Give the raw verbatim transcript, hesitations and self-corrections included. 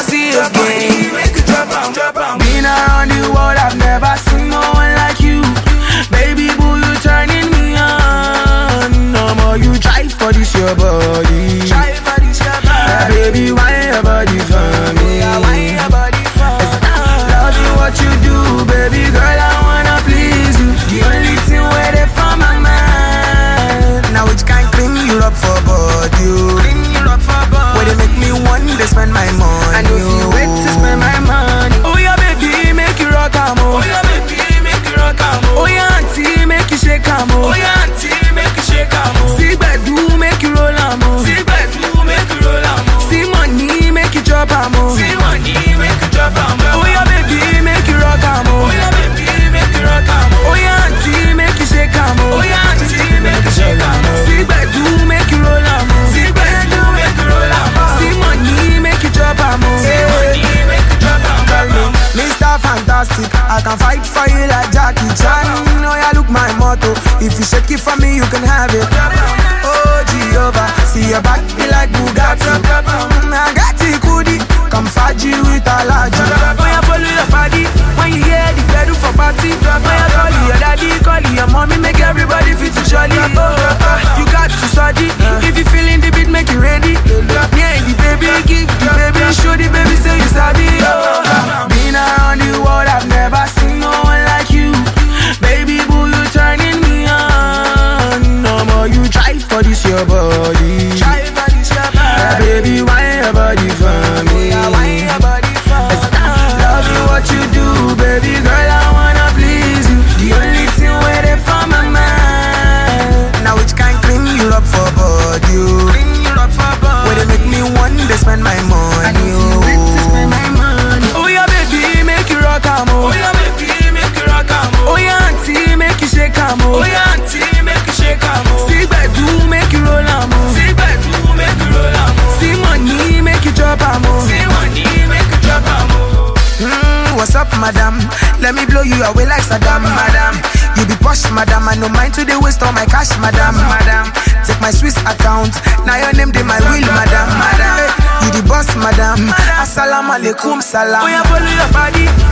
see Drop again. money, make you drop am, drop am. Been around the world, I've never seen no one like you. Baby boo, you turning me on. No more you try for this your body. Try for this your body. Yeah, baby, why your body for me? Yeah, why your body for me? Love you what you do, baby girl, I wanna please you. The only thing where they from my mind. Now which kind clean you up for body? Clean you up for body. Where they make me want to spend my money. I know you wait to spend my money. Oh yeah, baby, make you rock am oh. Oh yeah, baby, make you rock am oh. Oh yeah, auntie, make you shake am oh. Oh yeah, auntie, make you shake am oh. See bedu, make you roll am oh. See bedu, make you roll am oh. See money, make you chop am oh. See money, make you drop am oh. Oh yeah, baby, make you rock am oh. Oh yeah, baby, make you rock am oh. Oh yeah, auntie, make you shake am oh. Oh yeah, auntie, make you shake am oh. See bedu, make you roll am oh. See bedu, make you roll am oh. See money, make you chop am oh. See money, make you drop am oh. Mister Fantastic, I can fight for you like Jackie Chan. Oh yeah, look my motto. If you shake it for me, you can have it. Oh Jehovah, see your back be like Bugatti. Mm, I got it, goodie. Come faji with a large. Oh yeah, follow your body. When you hear the pedal for party, oh yeah, call your daddy, call your mommy, make everybody feel too jolly. Oh, oh, you got to study. If you feeling the beat, make you ready. Yeah, the baby, give the baby, show the baby, say you sabi. Oh, been around the world, I've never seen no one like you. Baby boo, you turning me on. No more you try for this your body. Try for this your body. Yeah, baby, why your body for me? Yeah, why your body for me? Love you what you do, baby girl, I wanna please you. The only thing where they from my mind. Now which kind clean you up for body? Clean you up for body. Where they make me want to spend my money. I know you wait to spend my money. Oh yeah, baby, make you rock am oh. Oh yeah, baby, make you rock am oh. Oh yeah, auntie, make you shake am oh. Oh yeah, auntie, make you shake am oh. See bedu, make you roll am oh. See bedu, make you roll am oh. See money, make you chop am oh. See money, make you drop am oh. Mm, what's up, madam? Let me blow you away like Saddam, madam. You be posh, madam. I no mind to the waste all my cash, madam, madam. Take my Swiss account. Now your name dey my will, madam, madam. You the boss, madam. Assalamu alaikum, salam. Oh yeah, follow your body.